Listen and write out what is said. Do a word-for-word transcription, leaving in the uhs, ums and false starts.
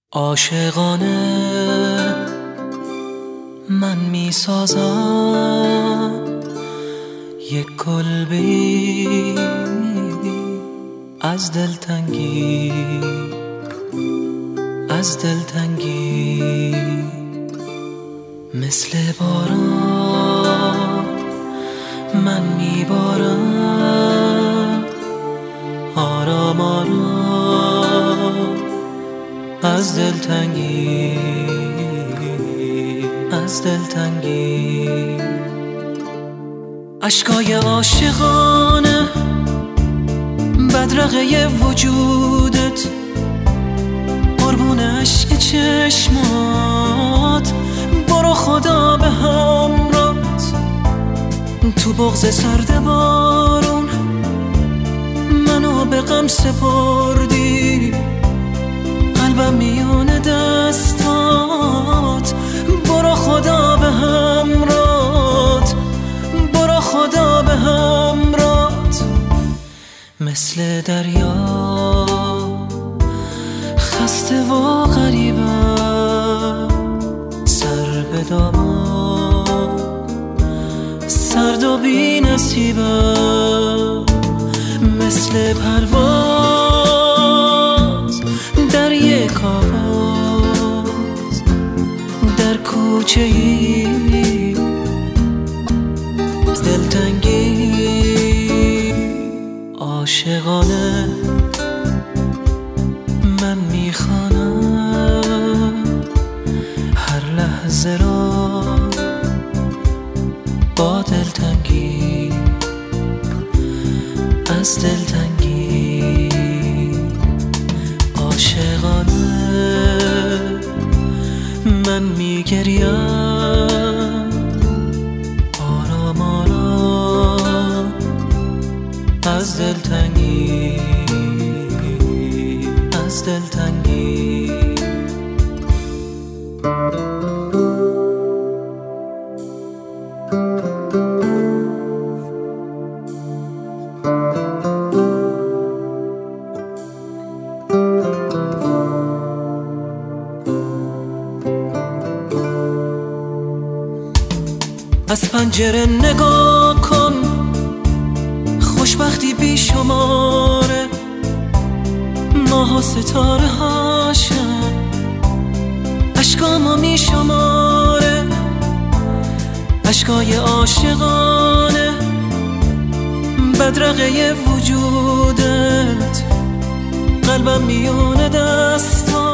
عاشقانه من می سازم یک کلبه‌ای از دلتنگی از دلتنگی مثل باران من می بارم آرام آرام از دلتنگی از دلتنگی اشکای عاشقانه بدرقه وجودت قربون عشق چشمات برو خدا به همراهت تو بغض سرد بارون منو به غم سپردی قلبم میون دستات برو خدا به همراهت برو خدا به همراهت مثل دریا خسته و غریبم سر به دامان سرد و بی نصیبم مثل پرواز در یک آواز در کوچه ای دلتنگی عاشقانه من میخوانم هر لحظه را با دلتنگی از دلتنگی عاشقانه من میگریم آرام آرام از دلتنگی از دلتنگی از پنجره نگاه کن خوشبختی بی شماره ماه و ستاره هاشم اشکامو می شماره اشکای عاشقانه بدرقه وجودت قلبم میونه دستات